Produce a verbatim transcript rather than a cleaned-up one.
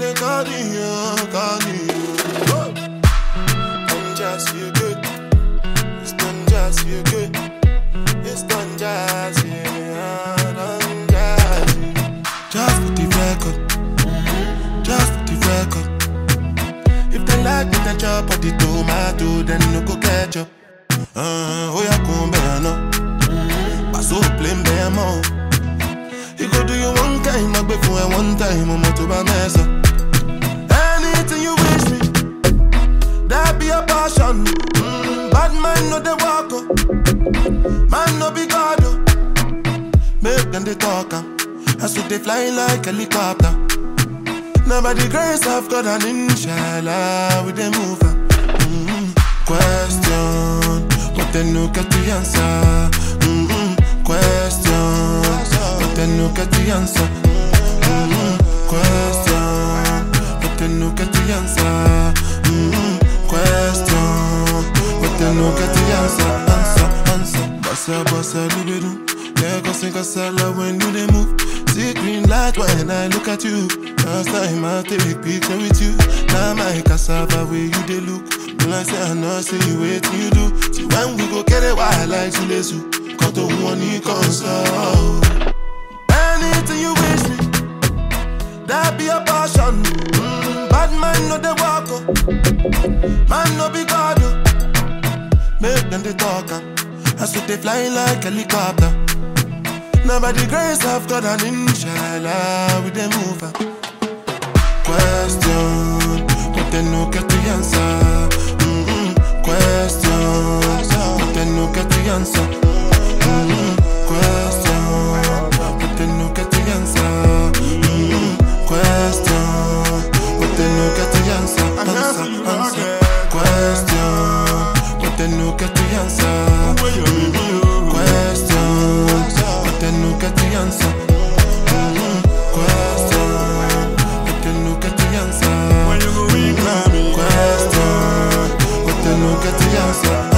say cardio, cardio. I'm just feel good. It's done just feel good. It's done just, yeah, done just. Just for the record, just for the record. If they like me, then chop on the tomato, then no go ketchup. Uh, oh yeah, come bear no. Pass so plain bear more. You go do your one kind, I beg for one time, I'm to my mess up. Anything you wish me, that be a passion. Mm, bad man no they walk up, man no be God. Make them they talk up, I so they fly like helicopter. Now by the grace of God and inshallah, we they move up. Mm-hmm. Question, but then no get the answer. Mm-hmm. Question, but then no get the answer. Mm-hmm. Question, but then no get the answer. Mm-hmm. Question, but then no get the answer. Answer, answer. Bossa, bossa, do do do. Lego sing a sala when you they move. See green light when I look at you. Last time I take picture with you. Now my cassava where you they look. When I say I know, see you wait till you do. See when we go get it wild like Chilesu. Cut to one you console. Anything you wish me, that be a passion. Mm, bad man no they walk up, man no be God. Make them they talk up, I so they fly like helicopter. Now by the grace of God and inshallah, we they move up. Question, but then no get the answer. Mm-mm. Question, but then no get the answer. Mm-mm. Question, but then no get the answer. Mm-mm. Question, but then no get the answer. Answer, answer. Question, but then no get the answer. Mm-mm. Question, but then no get the answer. Mm-mm. Question, but then no get the answer. When you go in, question, but then no get the answer.